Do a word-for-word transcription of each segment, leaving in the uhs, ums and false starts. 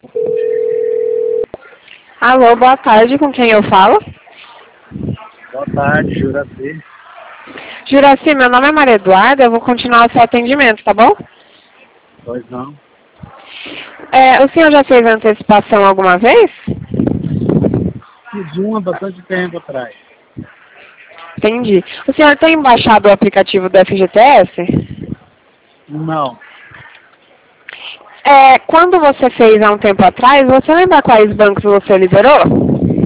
Alô, boa tarde, com quem eu falo? Boa tarde, Juraci. Juraci, meu nome é Maria Eduarda, eu vou continuar o seu atendimento, tá bom? Pois não. É, o senhor já fez antecipação alguma vez? Fiz um há bastante tempo atrás. Entendi. O senhor tem baixado o aplicativo do F G T S? Não. É, quando você fez há um tempo atrás, você lembra quais bancos você liberou?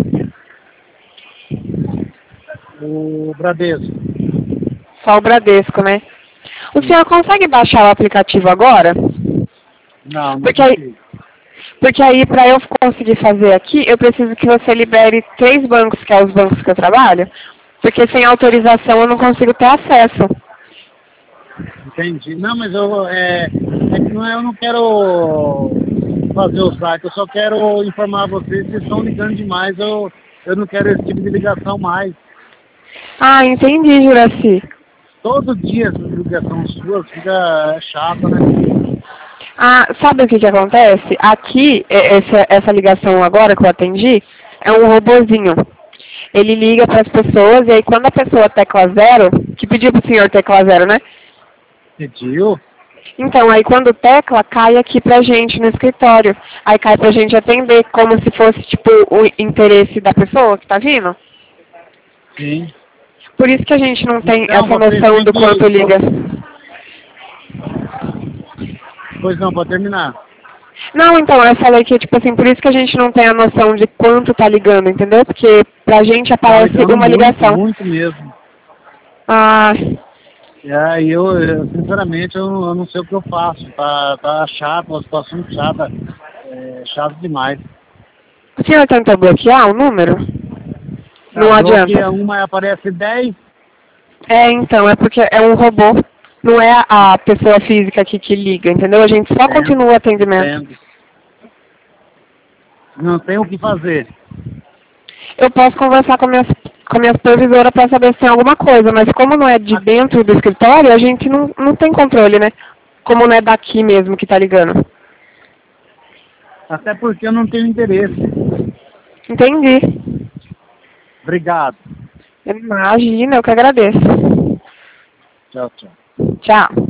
O Bradesco. Só o Bradesco, né? O Sim. senhor consegue baixar o aplicativo agora? Não, não Porque aí, consigo. porque aí para eu conseguir fazer aqui, eu preciso que você libere três bancos, que é os bancos que eu trabalho, porque sem autorização eu não consigo ter acesso. Entendi. Não, mas eu, é, é que não é, eu não quero fazer o site, eu só quero informar vocês que estão ligando demais, eu, eu não quero esse tipo de ligação mais. Ah, entendi, Juraci. Todo dia essa ligação sua fica chata, né? Ah, sabe o que que acontece? Aqui, é- essa, essa ligação agora que eu atendi, é um robozinho. Ele liga para as pessoas e aí quando a pessoa tecla zero, que pediu pro senhor tecla zero, né? Pediu? Então, aí quando tecla, cai aqui pra gente no escritório. Aí cai pra gente atender, como se fosse, tipo, o interesse da pessoa que tá vindo. Sim. Por isso que a gente não tem Então, essa vocês noção têm do quanto que... liga. Pois não, pode terminar. Não, então, eu falei que, tipo assim, por isso que a gente não tem a noção de quanto tá ligando, entendeu? Porque pra gente Tá aparece ligando uma muito, ligação. muito mesmo. Ah, É, e eu, eu, sinceramente, eu, eu não sei o que eu faço. Tá, tá chato, uma situação chata. É, chato demais. o senhor tentou bloquear o número? Tá, Não adianta. bloqueia uma e aparece dez. É, então, é porque é um robô. Não é a pessoa física aqui que liga, entendeu? A gente só Entendo, continua o atendimento. entendo. Não tem o que fazer. Eu posso conversar com a minha, com a minha supervisora para saber se tem alguma coisa, mas como não é de dentro do escritório, a gente não, não tem controle, né? Como não é daqui mesmo que tá ligando. Até porque eu não tenho interesse. Entendi. Obrigado. Imagina, eu que agradeço. Tchau, tchau. Tchau.